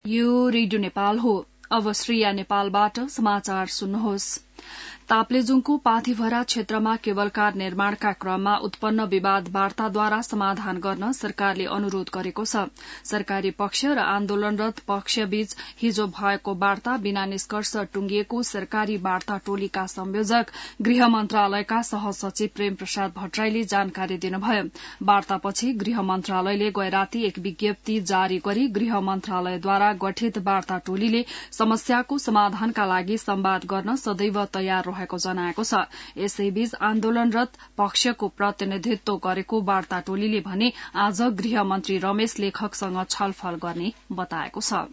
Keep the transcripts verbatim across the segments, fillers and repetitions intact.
यो रेडियो नेपाल हो। अब श्रेया नेपालबाट समाचार सुन्नुहोस्। ताप्लेजुङको पाथीभरा क्षेत्रमा केबल कार निर्माणका क्रममा उत्पन्न विवाद वार्ताद्वारा समाधान गर्न सरकारले अनुरोध गरेको छ। सरकारी पक्ष र आन्दोलनरत पक्षबीच हिजो भएको वार्ता बिना निष्कर्ष टुंगिएको सरकारी वार्ता टोलीका संयोजक गृह मन्त्रालयका सहसचिव प्रेम प्रसाद भट्टराईले जानकारी दिनुभयो। वार्तापछि गृह मन्त्रालयले गैराती एक विज्ञप्ति जारी गरी गृह मन्त्रालयद्वारा गठित वार्ता टोलीले समस्याको समाधानका लागि संवाद गर्न सदैव तयार रहेको जनाएको छ। यसैबीच आन्दोलनरत पक्षको प्रतिनिधित्व गरेको वार्ता टोलीले भने आज गृह मन्त्री रमेश लेखकसँग छलफल गर्ने बताएको छ।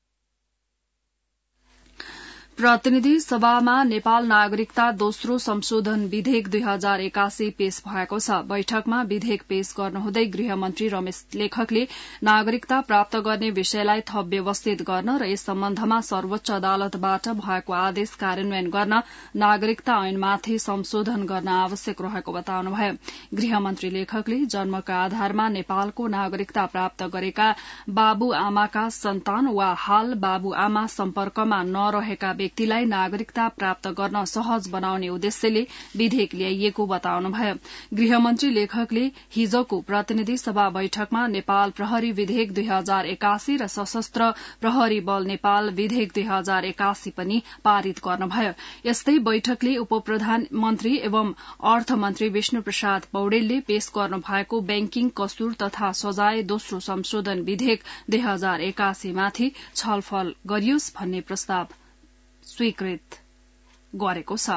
प्रतिनिधि सभामा नेपाल नागरिकता दोस्रो संशोधन विधेयक दुई हजार एकासी पेश भएको छ। बैठकमा विधेयक पेश गर्नुहुँदै गृहमन्त्री रमेश लेखकले नागरिकता प्राप्त गर्ने विषयलाई थप व्यवस्थित गर्न र यस सम्बन्धमा सर्वोच्च अदालतबाट भएको आदेश कार्यान्वयन गर्न नागरिकता ऐनमाथि संशोधन गर्न आवश्यक रहेको बताउनुभयो। गृहमन्त्री लेखकले जन्मका आधारमा नेपालको नागरिकता प्राप्त गरेका बाबु आमाका सन्तान वा हाल बाबु आमा सम्पर्कमा नरहेका व्यक्तिलाई नागरिकता प्राप्त गर्न सहज बनाउने उद्देश्यले विधेयक ल्याइएको बताउनुभयो। गृहमन्त्री लेखकले हिजोको प्रतिनिधि सभा बैठकमा नेपाल प्रहरी विधेयक दुई हजार एकासी र सशस्त्र प्रहरी बल नेपाल विधेयक दुई हजार एकासी पनि पारित गर्नुभयो। यस्तै बैठकले उपप्रधानमन्त्री एवं अर्थमन्त्री विष्णु प्रसाद पौडेलले पेश गर्नु भएको बैंकिङ कसुर तथा सजाय दोस्रो संशोधन विधेयक दुई हजार एकासीमाथि छलफल गरियोस् भन्ने प्रस्ताव स्वीकृत गरेको छ।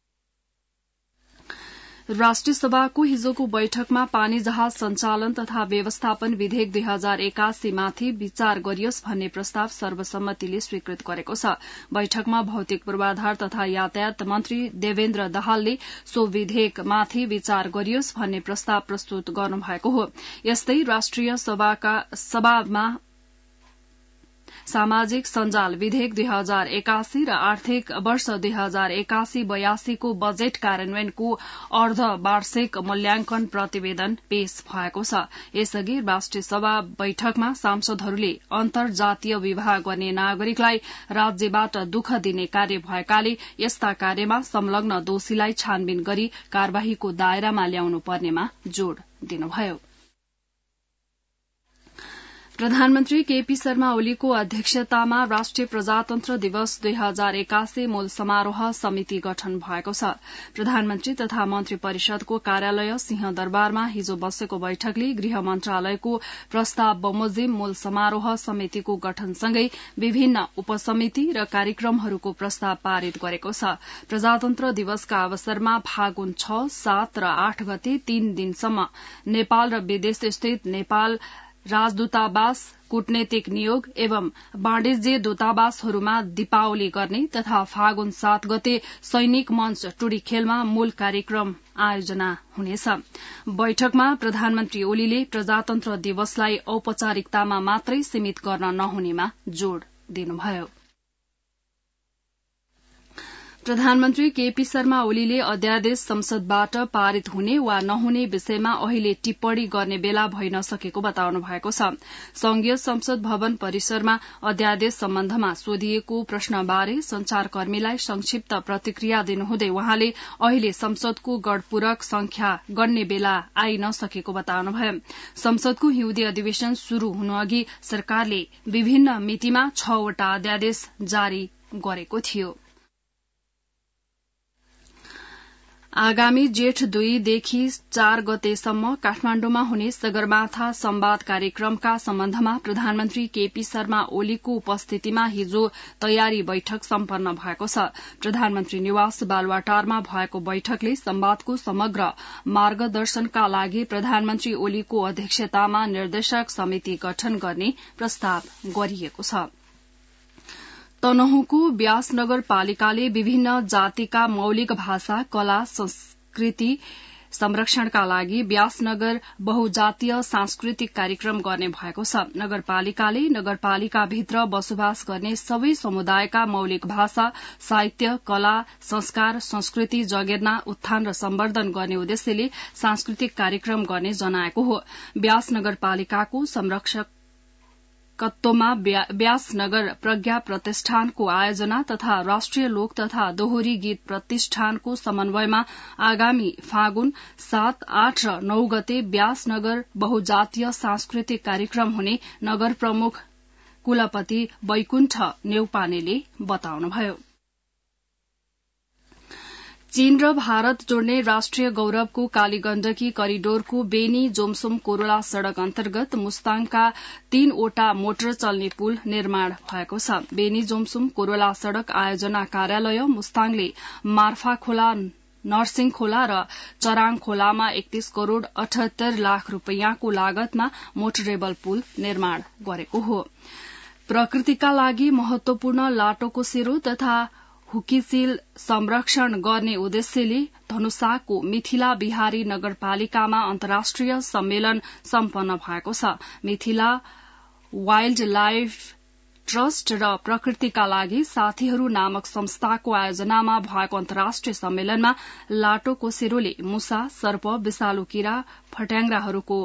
राष्ट्रिय सभाको हिजोको बैठकमा पानी जहाज सञ्चालन तथा व्यवस्थापन विधेयक दुई हजार एकासी माथि विचार गरियोस् भन्ने प्रस्ताव सर्वसम्मतिले स्वीकृत गरेको छ। बैठकमा भौतिक पूर्वाधार तथा यातायात मन्त्री देवेन्द्र दाहालले सो विधेयकमाथि विचार गरियोस् भन्ने प्रस्ताव प्रस्तुत गर्नुभएको हो। यस्तै राष्ट्रिय सभामा सामाजिक सञ्जाल विधेयक दुई हजार एकासी र आर्थिक वर्ष दुई हजार एकासी बयासीको बजेट कार्यान्वयनको अर्धवार्षिक मूल्याङ्कन प्रतिवेदन पेश भएको छ। यसअघि राष्ट्रिय सभा बैठकमा सांसदहरूले अन्तर्जातीय विवाह गर्ने नागरिकलाई राज्यबाट दुःख दिने कार्य भएकाले यस्ता कार्यमा संलग्न दोषीलाई छानबिन गरी कार्यवाहीको दायरामा ल्याउनु पर्नेमा जोड़ दिनुभयो। प्रधानमन्त्री केपी शर्मा ओलीको अध्यक्षतामा राष्ट्रिय प्रजातन्त्र दिवस दुई हजार एकासी मूल समारोह समिति गठन भएको छ। प्रधानमन्त्री तथा मन्त्री परिषदको कार्यालय सिंहदरबारमा हिजो बसेको बैठकले गृह मन्त्रालयको प्रस्ताव बमोजिम मूल समारोह समितिको गठनसँगै विभिन्न उपसमिति र कार्यक्रमहरूको प्रस्ताव पारित गरेको छ। प्रजातन्त्र दिवसका अवसरमा फागुन छ, सात र आठ गते तीन दिनसम्म नेपाल र विदेश स्थित नेपाल राजदूतावास, कूटनीतिक नियोग एवं वाणिज्य दूतावासहरूमा दीपावली गर्ने तथा फागुन सात गते सैनिक मञ्च टुडी खेलमा मूल कार्यक्रम आयोजना हुनेछ। बैठकमा प्रधानमन्त्री ओलीले प्रजातन्त्र दिवसलाई औपचारिकतामा मात्रै सीमित गर्न नहुनेमा जोड़ दिनुभयो। प्रधानमन्त्री केपी शर्मा ओलीले अध्यादेश संसदबाट पारित हुने वा नहुने विषयमा अहिले टिप्पणी गर्ने बेला भइ नसकेको बताउनु भएको छ। संघीय संसद भवन परिसरमा अध्यादेश सम्बन्धमा सोधिएको प्रश्नबारे संचारकर्मीलाई संक्षिप्त प्रतिक्रिया दिनुहुँदै वहाँले अहिले संसदको गढ़पूरक संख्या गण्ने बेला आइ नसकेको बताउनुभयो। संसदको हिउँदे अधिवेशन शुरू हुनुअघि सरकारले विभिन्न मितिमा छवटा अध्यादेश जारी गरेको थियो। आगामी जेठ दुईदेखि चार गतेसम्म काठमाण्डुमा हुने सगरमाथा संवाद कार्यक्रमका सम्बन्धमा प्रधानमन्त्री केपी शर्मा ओलीको उपस्थितिमा हिजो तयारी बैठक सम्पन्न भएको छ। प्रधानमन्त्री निवास बालुवाटारमा भएको बैठकले संवादको समग्र मार्गदर्शनका लागि प्रधानमन्त्री ओलीको अध्यक्षतामा निर्देशक समिति गठन गर्ने प्रस्ताव गरिएको छ। तनहुँको व्यास नगरपालिकाले विभिन्न जातिका मौलिक भाषा, कला, संस्कृति संरक्षणका लागि व्यासनगर बहुजातीय सांस्कृतिक कार्यक्रम गर्ने भएको छ। नगरपालिकाले नगरपालिकाभित्र बसोबास गर्ने सबै समुदायका मौलिक भाषा, साहित्य, कला, संस्कार, संस्कृति जगेर्ना, उत्थान र सम्वर्धन गर्ने उद्देश्यले सांस्कृतिक कार्यक्रम गर्ने जनाएको हो। व्यास नगरपालिकाको संरक्षक नागरिकत्वमा व्यासनगर प्रज्ञा प्रतिष्ठानको आयोजना तथा राष्ट्रिय लोक तथा दोहोरी गीत प्रतिष्ठानको समन्वयमा आगामी फागुन सात आठ र नौ गते व्यासनगर बहुजातीय सांस्कृतिक कार्यक्रम हुने नगर प्रमुख कुलपति वैकुण्ठ नेउपानेले बताउनुभयो। चीन र भारत जोड्ने राष्ट्रिय गौरवको कालीगण्डकी करिडोरको बेनी जोमसोम कोरोला सड़क अन्तर्गत मुस्ताङका तीनवटा मोटर चल्ने पुल निर्माण भएको छ। बेनी जोमसोम कोरोला सड़क आयोजना कार्यालय मुस्ताङले मार्फा खोला, नरसिंह खोला र चराङ खोलामा एकतीस करोड़ अठहत्तर लाख रूपियाँको लागतमा मोटरेबल पुल निर्माण गरेको हो। प्रकृतिका लागि महत्वपूर्ण लाटोको सिरो तथा हुकीसील संरक्षण गर्ने उद्देश्यले धनुषाको मिथिला बिहारी नगरपालिकामा अन्तर्राष्ट्रिय सम्मेलन सम्पन्न भएको छ। मिथिला वाइल्ड लाइफ ट्रस्ट र प्रकृतिका लागि साथीहरू नामक संस्थाको आयोजनामा भएको अन्तर्राष्ट्रिय सम्मेलनमा लाटोको सिरोले मुसा, सर्प, विषालु कीरा, फट्याङ्ग्राहरूको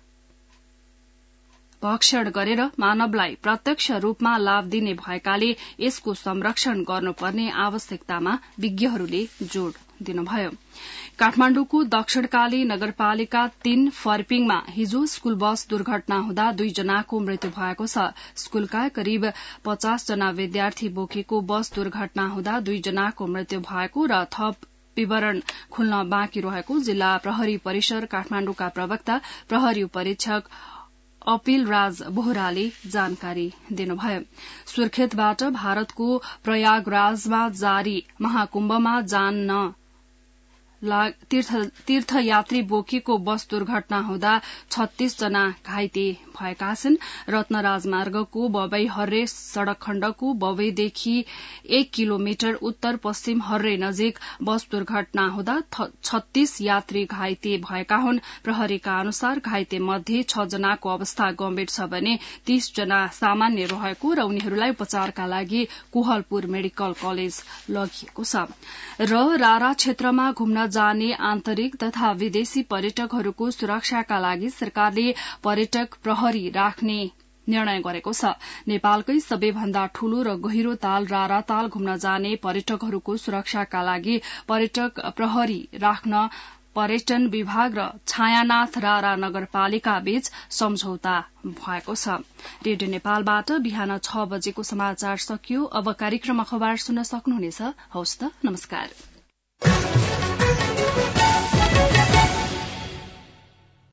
भक्षण गरेर मानवलाई प्रत्यक्ष रूपमा लाभ दिने भएकाले यसको संरक्षण गर्नुपर्ने आवश्यकतामा विज्ञहरूले जोड़ दिनुभयो। काठमाण्डुको दक्षिणकाली नगरपालिका तीन फर्पिङमा हिजो स्कूल बस दुर्घटना हुँदा दुईजनाको मृत्यु भएको छ। स्कूलका करिब पचास जना विद्यार्थी बोकेको बस दुर्घटना हुँदा दुईजनाको मृत्यु भएको र थप विवरण खुल्न बाँकी रहेको जिल्ला प्रहरी परिसर काठमाण्डुका प्रवक्ता प्रहरी उपरीक्षक अपिल राज बोहराले जानकारी दिनुभयो। सुर्खेतबाट भारतको प्रयागराजमा जारी महाकुम्भमा जान तीर्थ, तीर्थयात्री बोकेको बस दुर्घटना हुँदा छत्तीस जना घाइते भएका छन्। रत्न राजमार्गको बबई हर्रे सड़क खण्डको बबईदेखि एक किलोमिटर उत्तर पश्चिम हर्रे नजिक बस दुर्घटना हुँदा छत्तीस यात्री घाइते भएका हुन्। प्रहरीका अनुसार घाइते मध्ये छ जनाको अवस्था गम्भीर छ भने तीस जना सामान्य रहेको र उनीहरूलाई उपचारका लागि कोहलपुर मेडिकल कलेज लगिएको छ। र रारा क्षेत्रमा घुम्न जाने आन्तरिक तथा विदेशी पर्यटकहरूको सुरक्षाका लागि सरकारले पर्यटक प्रहरी राख्ने निर्णय गरेको छ। नेपालकै सबैभन्दा ठूलो र गहिरो ताल रारा ताल घुम्न जाने पर्यटकहरूको सुरक्षाका लागि पर्यटक प्रहरी राख्न पर्यटन विभाग र छायानाथ रारा नगरपालिका बीच सम्झौता भएको छ। रेडियो नेपालबाट बिहान छ बजेको समाचार सकियो। अब कार्यक्रम अखबार सुन्न सक्नुहुनेछ। हवस् त, नमस्कार।